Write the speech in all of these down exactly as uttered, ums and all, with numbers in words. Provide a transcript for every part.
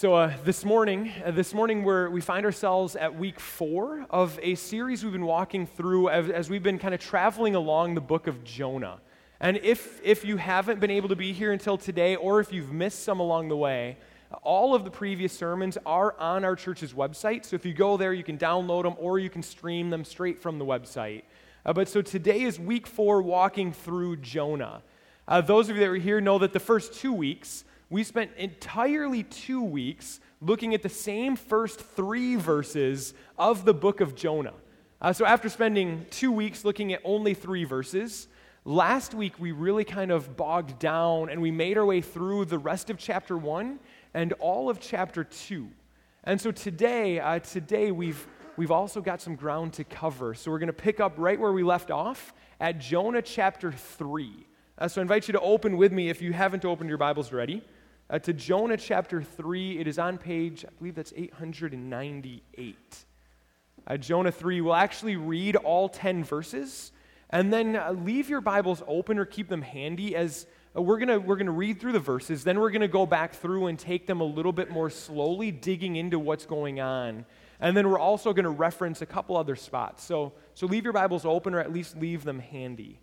So uh, this morning, uh, this morning we're, we find ourselves at week four of a series we've been walking through as, as we've been kind of traveling along the book of Jonah. And if if you haven't been able to be here until today, or if you've missed some along the way, all of the previous sermons are on our church's website. So if you go there, you can download them, or you can stream them straight from the website. Uh, but so today is week four, walking through Jonah. Uh, those of you that were here know that the first two weeks, we spent entirely two weeks looking at the same first three verses of the book of Jonah. Uh, so after spending two weeks looking at only three verses, last week we really kind of bogged down and we made our way through the rest of chapter one and all of chapter two. And so today, uh, today we've we've also got some ground to cover. So we're going to pick up right where we left off at Jonah chapter three. Uh, so I invite you to open with me, if you haven't opened your Bibles already, Uh, to Jonah chapter three. It is on page, I believe that's eight hundred ninety-eight. Uh, Jonah three, we'll actually read all ten verses, and then uh, leave your Bibles open or keep them handy as uh, we're going to we're gonna read through the verses, then we're going to go back through and take them a little bit more slowly, digging into what's going on. And then we're also going to reference a couple other spots. So, so leave your Bibles open or at least leave them handy.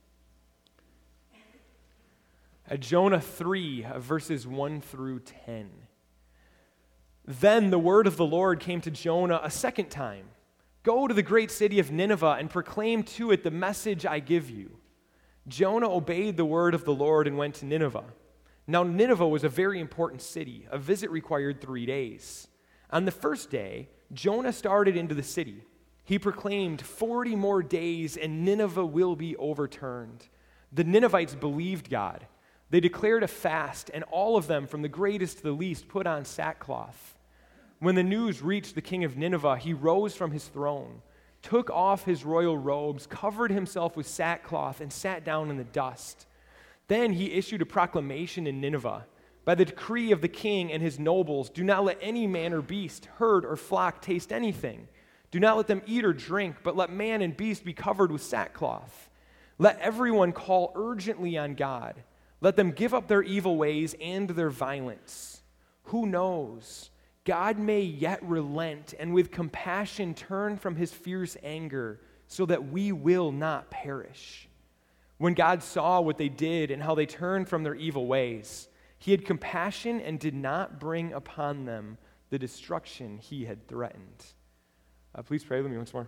At Jonah three, verses one through ten. Then the word of the Lord came to Jonah a second time. Go to the great city of Nineveh and proclaim to it the message I give you. Jonah obeyed the word of the Lord and went to Nineveh. Now Nineveh was a very important city. A visit required three days. On the first day, Jonah started into the city. He proclaimed, forty more days and Nineveh will be overturned. The Ninevites believed God. They declared a fast, and all of them, from the greatest to the least, put on sackcloth. When the news reached the king of Nineveh, he rose from his throne, took off his royal robes, covered himself with sackcloth, and sat down in the dust. Then he issued a proclamation in Nineveh. By the decree of the king and his nobles, do not let any man or beast, herd or flock taste anything. Do not let them eat or drink, but let man and beast be covered with sackcloth. Let everyone call urgently on God. Let them give up their evil ways and their violence. Who knows? God may yet relent and with compassion turn from his fierce anger so that we will not perish. When God saw what they did and how they turned from their evil ways, he had compassion and did not bring upon them the destruction he had threatened. Uh, please pray with me once more.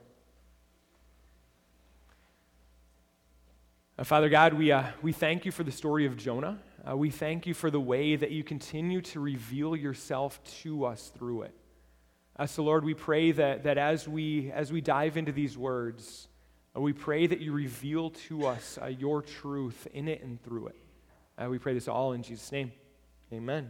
Uh, Father God, we uh, we thank you for the story of Jonah. Uh, we thank you for the way that you continue to reveal yourself to us through it. Uh, so Lord, we pray that that as we as we dive into these words, uh, we pray that you reveal to us uh, your truth in it and through it. Uh, we pray this all in Jesus' name. Amen.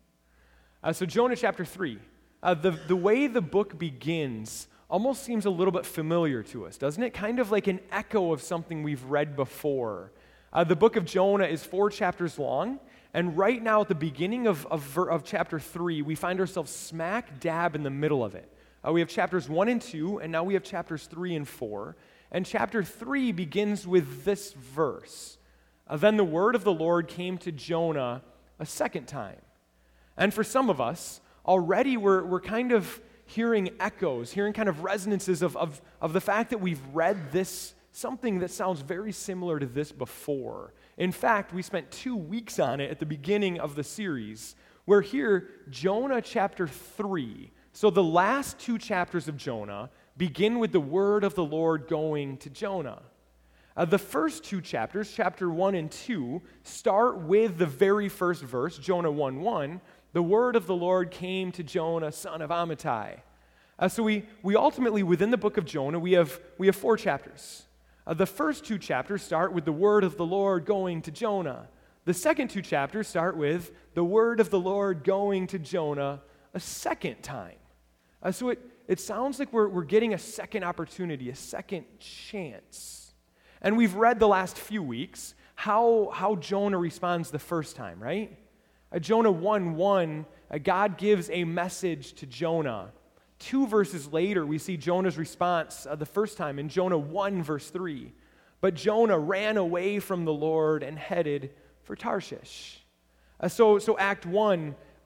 Uh, so Jonah chapter three, uh, the the way the book begins almost seems a little bit familiar to us, doesn't it? Kind of like an echo of something we've read before. Uh, the book of Jonah is four chapters long, and right now at the beginning of, of, of chapter three, we find ourselves smack dab in the middle of it. Uh, we have chapters one and two, and now we have chapters three and four. And chapter three begins with this verse. Uh, then the word of the Lord came to Jonah a second time. And for some of us, already we're, we're kind of hearing echoes, hearing kind of resonances of, of, of the fact that we've read this, something that sounds very similar to this before. In fact, we spent two weeks on it at the beginning of the series, where here, Jonah chapter three, so the last two chapters of Jonah begin with the word of the Lord going to Jonah. Uh, the first two chapters, chapter one and two, start with the very first verse, Jonah one one, the word of the Lord came to Jonah, son of Amittai. Uh, so we we ultimately, within the book of Jonah, we have we have four chapters. Uh, the first two chapters start with the word of the Lord going to Jonah. The second two chapters start with the word of the Lord going to Jonah a second time. Uh, so it, it sounds like we're, we're getting a second opportunity, a second chance. And we've read the last few weeks how, how Jonah responds the first time, right? Uh, Jonah one one, uh, God gives a message to Jonah. Two verses later, we see Jonah's response uh, the first time in Jonah one, verse three. But Jonah ran away from the Lord and headed for Tarshish. Uh, so, so Act one,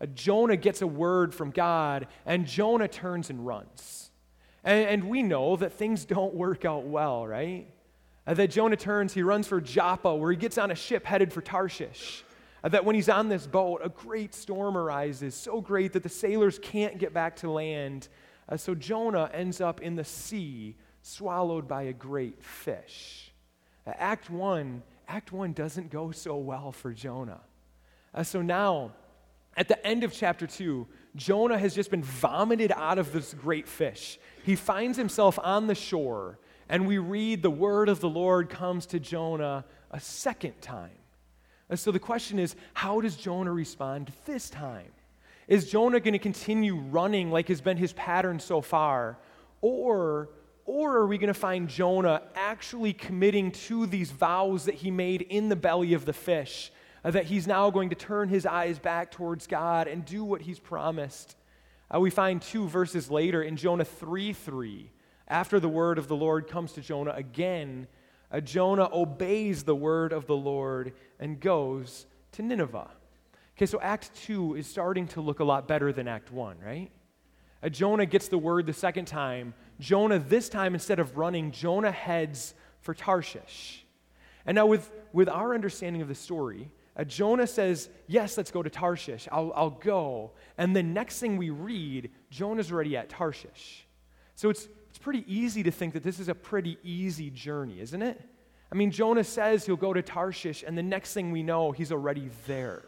uh, Jonah gets a word from God, and Jonah turns and runs. And, and we know that things don't work out well, right? Uh, that Jonah turns, he runs for Joppa, where he gets on a ship headed for Tarshish. Uh, that when he's on this boat, a great storm arises, so great that the sailors can't get back to land. Uh, so Jonah ends up in the sea, swallowed by a great fish. Uh, Act one, Act one doesn't go so well for Jonah. Uh, so now, at the end of chapter two, Jonah has just been vomited out of this great fish. He finds himself on the shore, and we read the word of the Lord comes to Jonah a second time. And so the question is, how does Jonah respond this time? Is Jonah going to continue running like has been his pattern so far? Or, or are we going to find Jonah actually committing to these vows that he made in the belly of the fish, uh, that he's now going to turn his eyes back towards God and do what he's promised? Uh, we find two verses later in Jonah three three, after the word of the Lord comes to Jonah again, uh, Jonah obeys the word of the Lord and goes to Nineveh. Okay, so Act two is starting to look a lot better than Act one, right? Uh, Jonah gets the word the second time. Jonah, this time, instead of running, Jonah heads for Tarshish. And now with, with our understanding of the story, uh, Jonah says, yes, let's go to Tarshish. I'll, I'll go. And the next thing we read, Jonah's already at Tarshish. So it's, it's pretty easy to think that this is a pretty easy journey, isn't it? I mean, Jonah says he'll go to Tarshish, and the next thing we know, he's already there.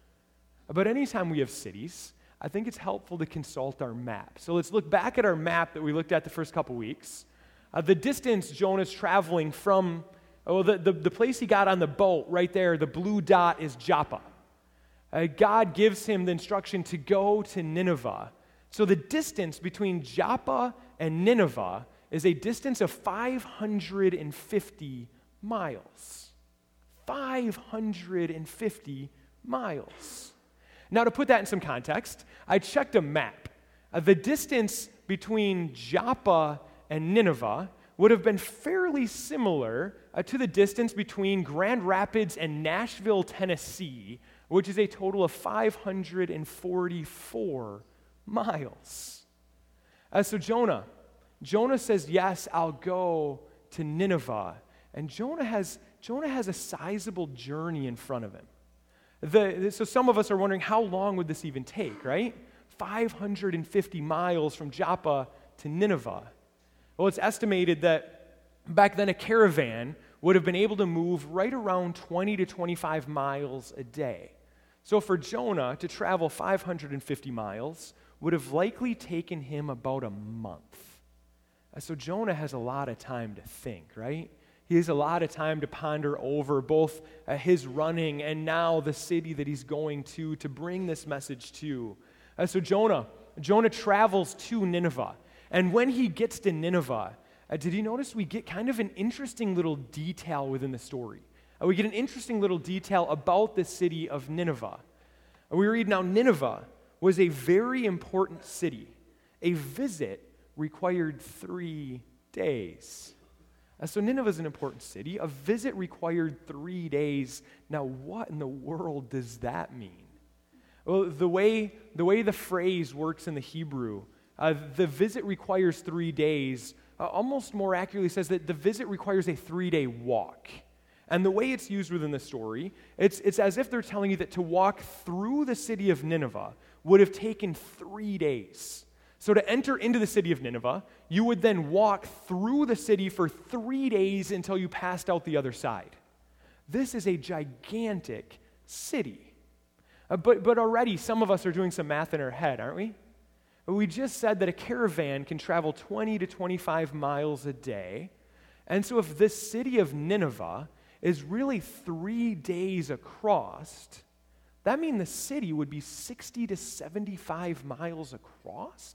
But anytime we have cities, I think it's helpful to consult our map. So let's look back at our map that we looked at the first couple weeks. Uh, the distance Jonah's traveling from, oh, the, the, the place he got on the boat right there, the blue dot is Joppa. Uh, God gives him the instruction to go to Nineveh. So the distance between Joppa and Nineveh is a distance of five hundred fifty miles. five hundred fifty miles. Now, to put that in some context, I checked a map. Uh, the distance between Joppa and Nineveh would have been fairly similar uh, to the distance between Grand Rapids and Nashville, Tennessee, which is a total of five hundred forty-four miles. Uh, so Jonah, Jonah says, yes, I'll go to Nineveh. And Jonah has, Jonah has a sizable journey in front of him. The, so some of us are wondering, how long would this even take, right? five hundred fifty miles from Joppa to Nineveh. Well, it's estimated that back then a caravan would have been able to move right around twenty to twenty-five miles a day. So for Jonah to travel five hundred fifty miles would have likely taken him about a month. So Jonah has a lot of time to think, right? He has a lot of time to ponder over both uh, his running and now the city that he's going to to bring this message to. Uh, so Jonah, Jonah travels to Nineveh. And when he gets to Nineveh, uh, did you notice we get kind of an interesting little detail within the story? Uh, we get an interesting little detail about the city of Nineveh. Uh, we read, now Nineveh was a very important city. A visit required three days. Uh, so Nineveh is an important city. A visit required three days. Now, what in the world does that mean? Well, the way the, way the phrase works in the Hebrew, uh, the visit requires three days, uh, almost more accurately says that the visit requires a three-day walk. And the way it's used within the story, it's, it's as if they're telling you that to walk through the city of Nineveh would have taken three days. So to enter into the city of Nineveh, you would then walk through the city for three days until you passed out the other side. This is a gigantic city. Uh, but, but already some of us are doing some math in our head, aren't we? We just said that a caravan can travel twenty to twenty-five miles a day. And so if this city of Nineveh is really three days across, that means the city would be sixty to seventy-five miles across?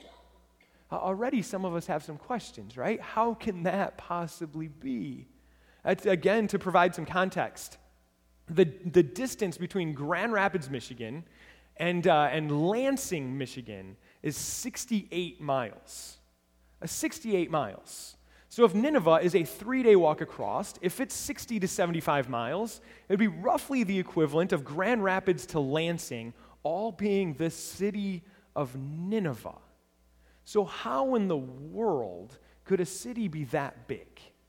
Uh, already some of us have some questions, right? How can that possibly be? Uh, again, to provide some context, the, the distance between Grand Rapids, Michigan, and, uh, and Lansing, Michigan, is sixty-eight miles. Uh, sixty-eight miles. So if Nineveh is a three-day walk across, if it's sixty to seventy-five miles, it would be roughly the equivalent of Grand Rapids to Lansing all being the city of Nineveh. So how in the world could a city be that big?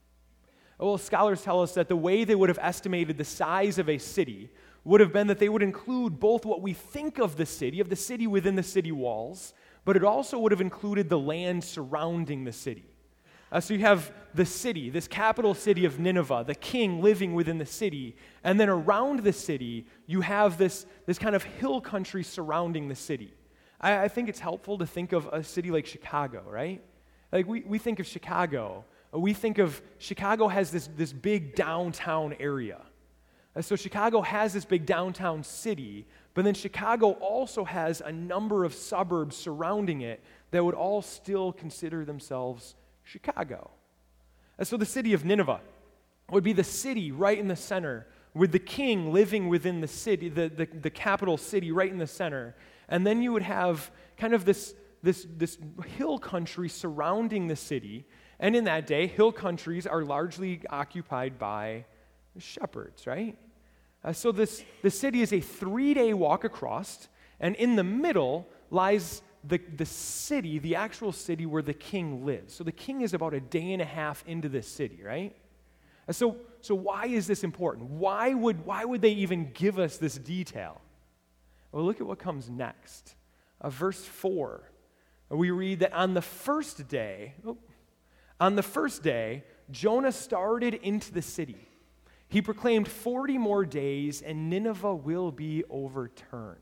Well, scholars tell us that the way they would have estimated the size of a city would have been that they would include both what we think of the city, of the city within the city walls, but it also would have included the land surrounding the city. Uh, so you have the city, this capital city of Nineveh, the king living within the city, and then around the city, you have this, this kind of hill country surrounding the city. I, I think it's helpful to think of a city like Chicago, right? Like we, we think of Chicago, we think of Chicago has this, this big downtown area. Uh, so Chicago has this big downtown city, but then Chicago also has a number of suburbs surrounding it that would all still consider themselves Chicago. And so the city of Nineveh would be the city right in the center, with the king living within the city, the, the, the capital city right in the center. And then you would have kind of this, this, this hill country surrounding the city. And in that day, hill countries are largely occupied by shepherds, right? Uh, so this the city is a three-day walk across, and in the middle lies the, the city, the actual city where the king lives. So the king is about a day and a half into this city, right? Uh, so, so why is this important? Why would, why would they even give us this detail? Well, look at what comes next. Uh, verse four, we read that on the first day, oh, on the first day, Jonah started into the city. He proclaimed forty more days, and Nineveh will be overturned.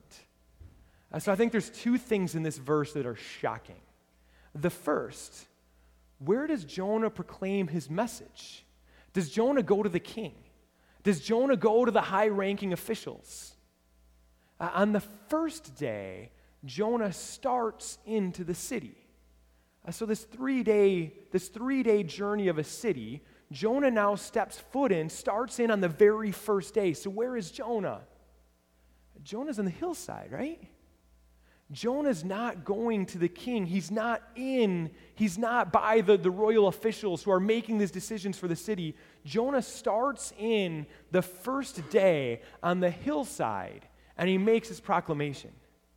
Uh, so I think there's two things in this verse that are shocking. The first, where does Jonah proclaim his message? Does Jonah go to the king? Does Jonah go to the high-ranking officials? Uh, on the first day, Jonah starts into the city. Uh, so this three-day, this three-day journey of a city, Jonah now steps foot in, starts in on the very first day. So where is Jonah? Jonah's on the hillside, right? Jonah's not going to the king. He's not in, he's not by the, the royal officials who are making these decisions for the city. Jonah starts in the first day on the hillside, and he makes his proclamation,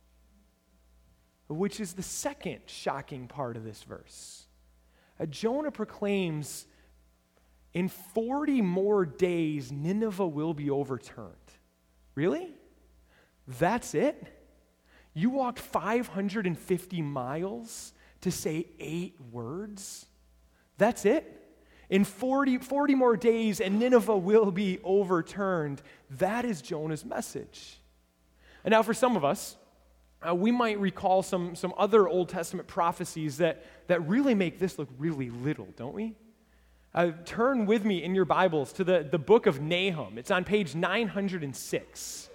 which is the second shocking part of this verse. Uh, Jonah proclaims, in forty more days, Nineveh will be overturned. Really? That's it? You walked five hundred fifty miles to say eight words? That's it? In forty, forty more days, and Nineveh will be overturned. That is Jonah's message. And now for some of us, uh, we might recall some, some other Old Testament prophecies that, that really make this look really little, don't we? Uh, turn with me in your Bibles to the, the book of Nahum. It's on page nine hundred six.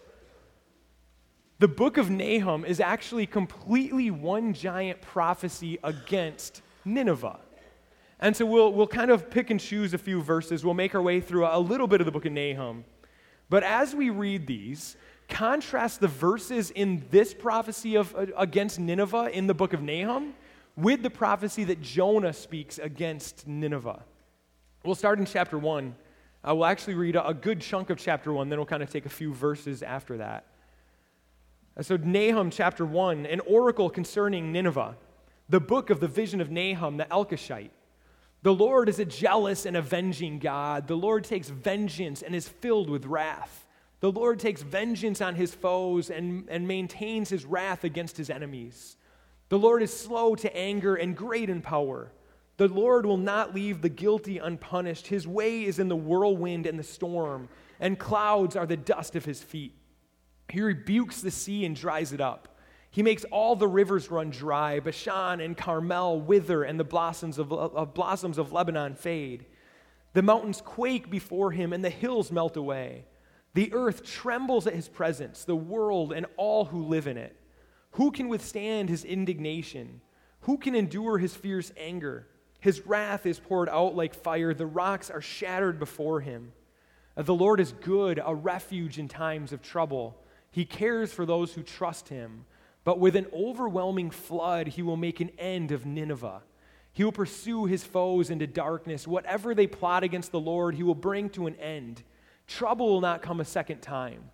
The book of Nahum is actually completely one giant prophecy against Nineveh. And so we'll, we'll kind of pick and choose a few verses. We'll make our way through a little bit of the book of Nahum. But as we read these, contrast the verses in this prophecy of uh, against Nineveh in the book of Nahum with the prophecy that Jonah speaks against Nineveh. We'll start in chapter one. Uh, we'll actually read a, a good chunk of chapter one, then we'll kind of take a few verses after that. Uh, so Nahum chapter one, an oracle concerning Nineveh, the book of the vision of Nahum the Elkoshite. The Lord is a jealous and avenging God. The Lord takes vengeance and is filled with wrath. The Lord takes vengeance on his foes and, and maintains his wrath against his enemies. The Lord is slow to anger and great in power. The Lord will not leave the guilty unpunished. His way is in the whirlwind and the storm, and clouds are the dust of his feet. He rebukes the sea and dries it up. He makes all the rivers run dry. Bashan and Carmel wither, and the blossoms of, of blossoms of Lebanon fade. The mountains quake before him, and the hills melt away. The earth trembles at his presence, the world and all who live in it. Who can withstand his indignation? Who can endure his fierce anger? His wrath is poured out like fire. The rocks are shattered before him. The Lord is good, a refuge in times of trouble. He cares for those who trust him. But with an overwhelming flood, he will make an end of Nineveh. He will pursue his foes into darkness. Whatever they plot against the Lord, he will bring to an end. Trouble will not come a second time.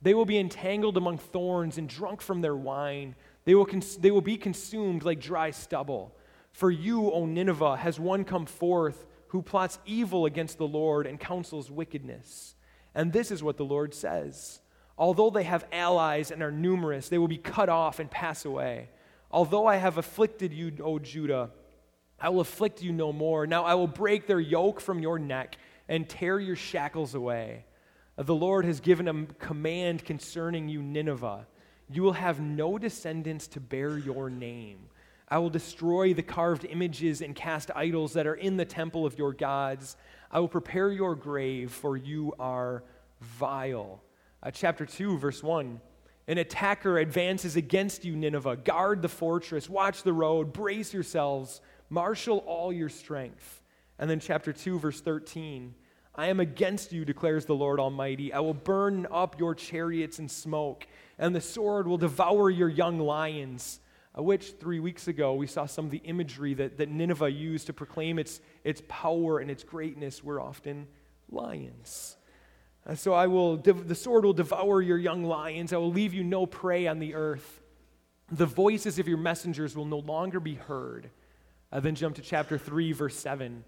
They will be entangled among thorns and drunk from their wine. They will, cons- they will be consumed like dry stubble. For you, O Nineveh, has one come forth who plots evil against the Lord and counsels wickedness. And this is what the Lord says. Although they have allies and are numerous, they will be cut off and pass away. Although I have afflicted you, O Judah, I will afflict you no more. Now I will break their yoke from your neck and tear your shackles away. The Lord has given a command concerning you, Nineveh. You will have no descendants to bear your name. I will destroy the carved images and cast idols that are in the temple of your gods. I will prepare your grave, for you are vile. Uh, chapter two, verse one. An attacker advances against you, Nineveh. Guard the fortress, watch the road, brace yourselves, marshal all your strength. And then chapter two, verse thirteen. I am against you, declares the Lord Almighty. I will burn up your chariots in smoke, and the sword will devour your young lions, uh, which three weeks ago we saw some of the imagery that, that Nineveh used to proclaim its, its power and its greatness were often lions. Uh, so I will, the sword will devour your young lions. I will leave you no prey on the earth. The voices of your messengers will no longer be heard. Uh, then jump to chapter three, verse seven.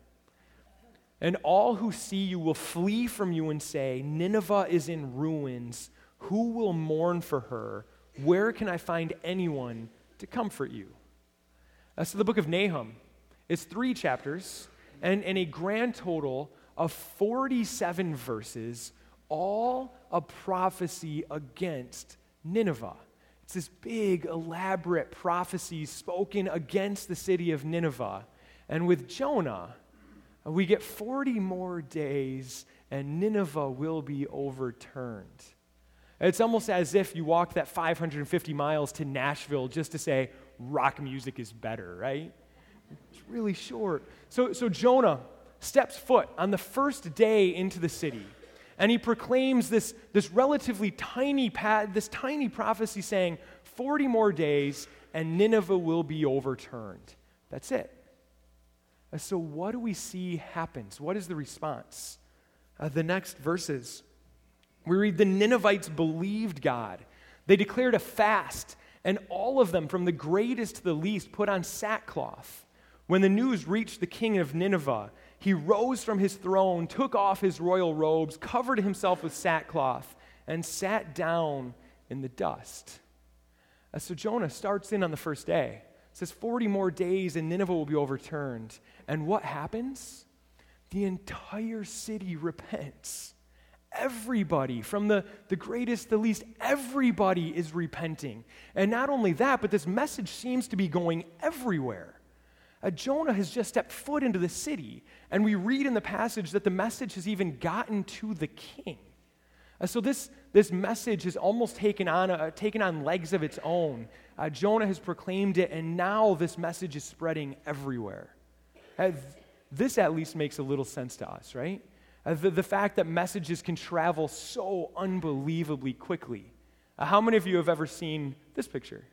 And all who see you will flee from you and say, Nineveh is in ruins. Who will mourn for her? Where can I find anyone to comfort you? Uh, so the book of Nahum is three chapters and, and a grand total of forty-seven verses, all a prophecy against Nineveh. It's this big, elaborate prophecy spoken against the city of Nineveh. And with Jonah, we get forty more days and Nineveh will be overturned. It's almost as if you walk that five hundred fifty miles to Nashville just to say rock music is better, right? It's really short. So, so Jonah steps foot on the first day into the city, and he proclaims this, this relatively tiny pad, this tiny prophecy saying forty more days and Nineveh will be overturned. That's it. So what do we see happens? What is the response? Uh, the next verses, we read, the Ninevites believed God. They declared a fast, and all of them, from the greatest to the least, put on sackcloth. When the news reached the king of Nineveh, he rose from his throne, took off his royal robes, covered himself with sackcloth, and sat down in the dust. Uh, so Jonah starts in on the first day. It says forty more days and Nineveh will be overturned. And what happens? The entire city repents. Everybody, from the, the greatest to the least, everybody is repenting. And not only that, but this message seems to be going everywhere. Uh, Jonah has just stepped foot into the city, and we read in the passage that the message has even gotten to the king. Uh, so this, this message has almost taken on, a, taken on legs of its own. Uh, Jonah has proclaimed it, and now this message is spreading everywhere. Uh, this at least makes a little sense to us, right? Uh, the, the fact that messages can travel so unbelievably quickly. Uh, how many of you have ever seen this picture?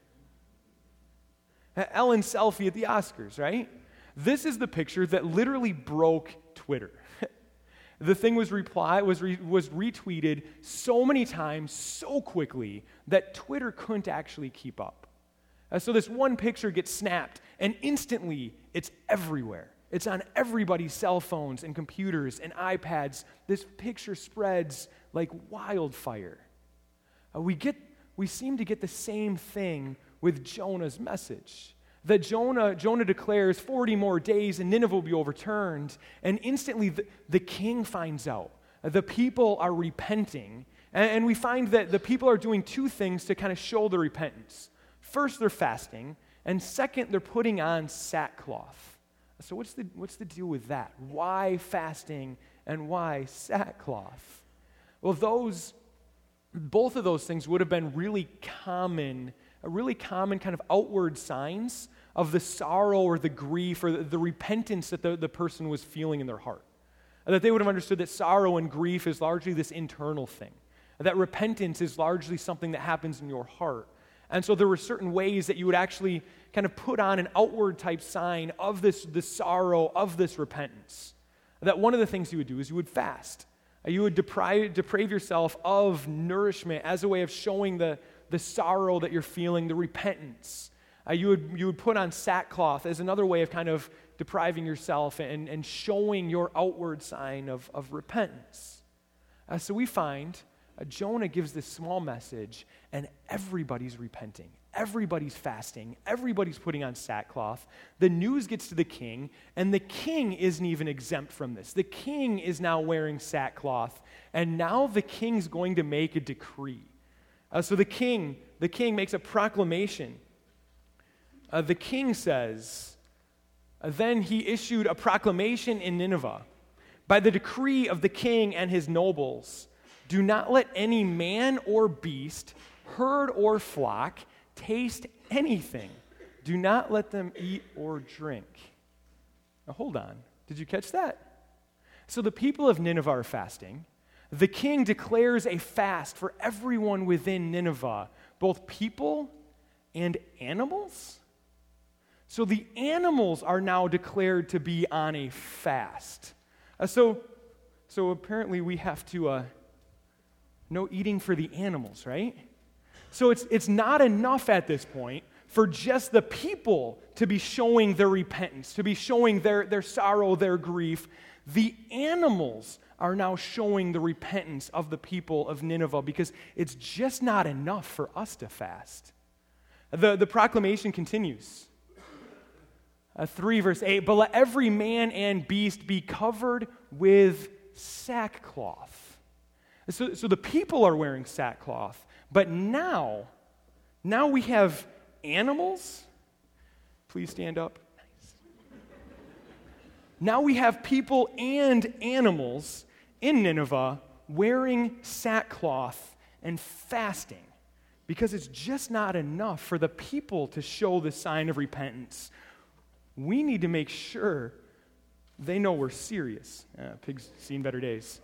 Uh, Ellen's selfie at the Oscars, right? This is the picture that literally broke Twitter. The thing was reply was re, was retweeted so many times, so quickly, that Twitter couldn't actually keep up. Uh, so this one picture gets snapped, and instantly it's everywhere. It's on everybody's cell phones and computers and iPads. This picture spreads like wildfire. Uh, we get, we seem to get the same thing with Jonah's message. That Jonah, Jonah declares forty more days and Nineveh will be overturned, and instantly the, the king finds out. The people are repenting, and, and we find that the people are doing two things to kind of show their repentance. First, they're fasting, and second, they're putting on sackcloth. So what's the, what's the deal with that? Why fasting and why sackcloth? Well, those, both of those things would have been really common A really common kind of outward signs of the sorrow or the grief or the, the repentance that the, the person was feeling in their heart. That they would have understood that sorrow and grief is largely this internal thing. That repentance is largely something that happens in your heart. And so there were certain ways that you would actually kind of put on an outward type sign of this, this sorrow, of this repentance. That one of the things you would do is you would fast. You would deprive, deprave yourself of nourishment as a way of showing the, the sorrow that you're feeling, the repentance. Uh, you would you would put on sackcloth as another way of kind of depriving yourself and, and showing your outward sign of, of repentance. Uh, so we find uh, Jonah gives this small message, and everybody's repenting. Everybody's fasting. Everybody's putting on sackcloth. The news gets to the king, and the king isn't even exempt from this. The king is now wearing sackcloth, and now the king's going to make a decree. Uh, so the king, the king makes a proclamation. Uh, the king says, uh, then he issued a proclamation in Nineveh. By the decree of the king and his nobles, do not let any man or beast, herd or flock, taste anything. Do not let them eat or drink. Now hold on. Did you catch that? So the people of Nineveh are fasting. The king declares a fast for everyone within Nineveh, both people and animals. So the animals are now declared to be on a fast. Uh, so, so apparently we have to, uh, no eating for the animals, right? So it's it's not enough at this point for just the people to be showing their repentance, to be showing their, their sorrow, their grief. The animals are now showing the repentance of the people of Nineveh because it's just not enough for us to fast. The, the proclamation continues. Uh, three verse eight, but let every man and beast be covered with sackcloth. So, so the people are wearing sackcloth. But now, now we have animals. Please stand up. Nice. Now we have people and animals in Nineveh wearing sackcloth and fasting because it's just not enough for the people to show the sign of repentance. We need to make sure they know we're serious. Uh, pigs seen better days.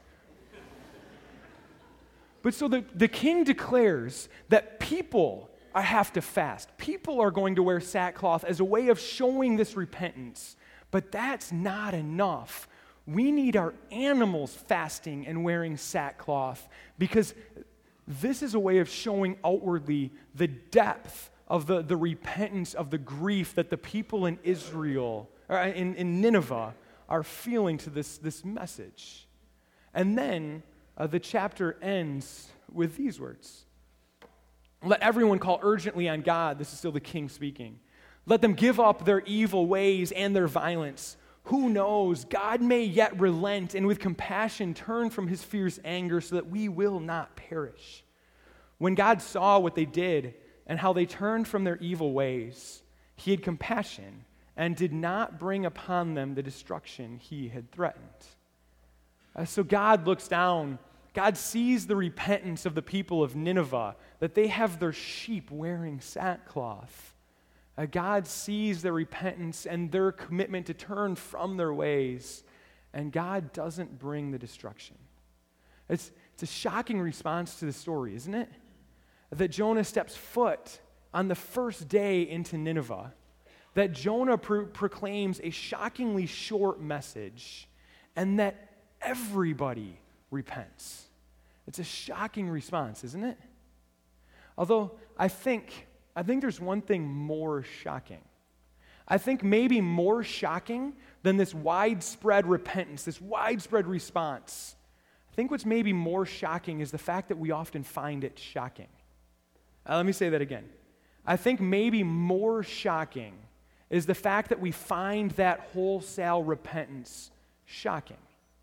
But so the, the king declares that people are, have to fast. People are going to wear sackcloth as a way of showing this repentance. But that's not enough. We need our animals fasting and wearing sackcloth because this is a way of showing outwardly the depth of the, the repentance of the grief that the people in Israel, or in, in Nineveh, are feeling to this, this message. And then Uh, the chapter ends with these words. Let everyone call urgently on God. This is still the king speaking. Let them give up their evil ways and their violence. Who knows? God may yet relent and with compassion turn from his fierce anger so that we will not perish. When God saw what they did and how they turned from their evil ways, he had compassion and did not bring upon them the destruction he had threatened. Uh, so God looks down. God sees the repentance of the people of Nineveh, that they have their sheep wearing sackcloth. Uh, God sees their repentance and their commitment to turn from their ways, and God doesn't bring the destruction. It's, it's a shocking response to the story, isn't it? That Jonah steps foot on the first day into Nineveh, that Jonah pro- proclaims a shockingly short message, and that everybody repents. It's a shocking response, isn't it? Although I think, I think there's one thing more shocking. I think maybe more shocking than this widespread repentance, this widespread response. I think what's maybe more shocking is the fact that we often find it shocking. Uh, let me say that again. I think maybe more shocking is the fact that we find that wholesale repentance shocking.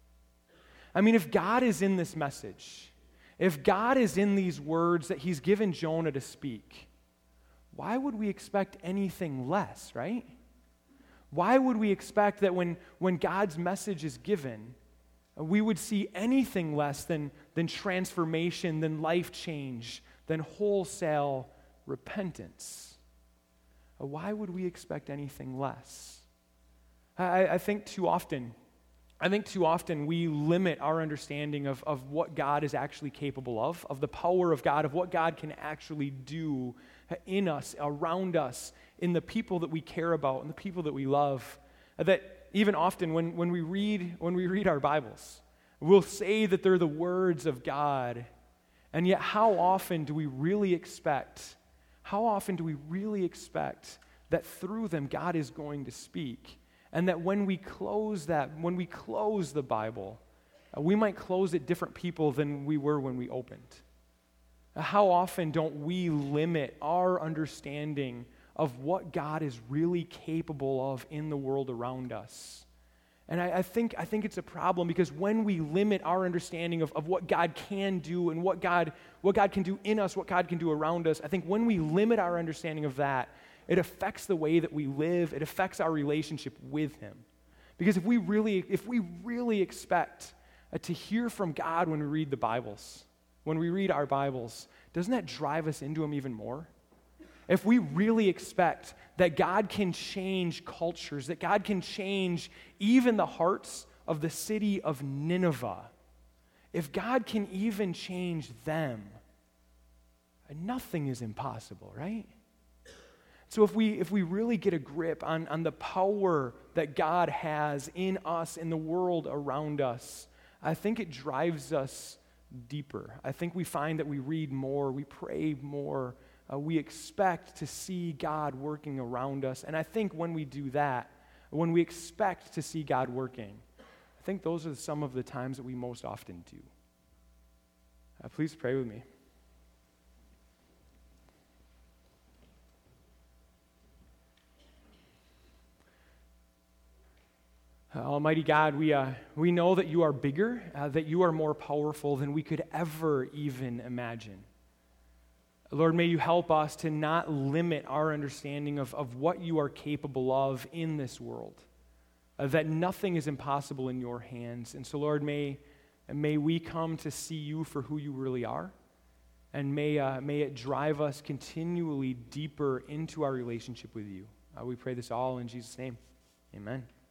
I mean, if God is in this message, if God is in these words that he's given Jonah to speak, why would we expect anything less, right? Why would we expect that when, when God's message is given, we would see anything less than, than transformation, than life change, than wholesale repentance? Why would we expect anything less? I, I think too often, I think too often we limit our understanding of, of what God is actually capable of, of the power of God, of what God can actually do in us, around us, in the people that we care about, and the people that we love. That even often when, when we read when we read our Bibles, We'll say that they're the words of God. And yet, how often do we really expect, how often do we really expect that through them God is going to speak? And that when we close that, when we close the Bible, uh, we might close it different people than we were when we opened. Uh, how often don't we limit our understanding of what God is really capable of in the world around us? And I, I think I think it's a problem because when we limit our understanding of, of what God can do and what God, what God can do in us, what God can do around us, I think when we limit our understanding of that, it affects the way that we live. It affects our relationship with Him. Because if we really, if we really expect uh, to hear from God when we read the Bibles, when we read our Bibles, doesn't that drive us into Him even more? If we really expect that God can change cultures, that God can change even the hearts of the city of Nineveh, if God can even change them, nothing is impossible, right? So if we if we really get a grip on, on the power that God has in us, in the world around us, I think it drives us deeper. I think we find that we read more, we pray more, uh, we expect to see God working around us. And I think when we do that, when we expect to see God working, I think those are some of the times that we most often do. Uh, please pray with me. Uh, Almighty God, we, uh, we know that you are bigger, uh, that you are more powerful than we could ever even imagine. Lord, may you help us to not limit our understanding of, of what you are capable of in this world, uh, that nothing is impossible in your hands. And so, Lord, may, may we come to see you for who you really are, and may, uh, may it drive us continually deeper into our relationship with you. Uh, we pray this all in Jesus' name. Amen.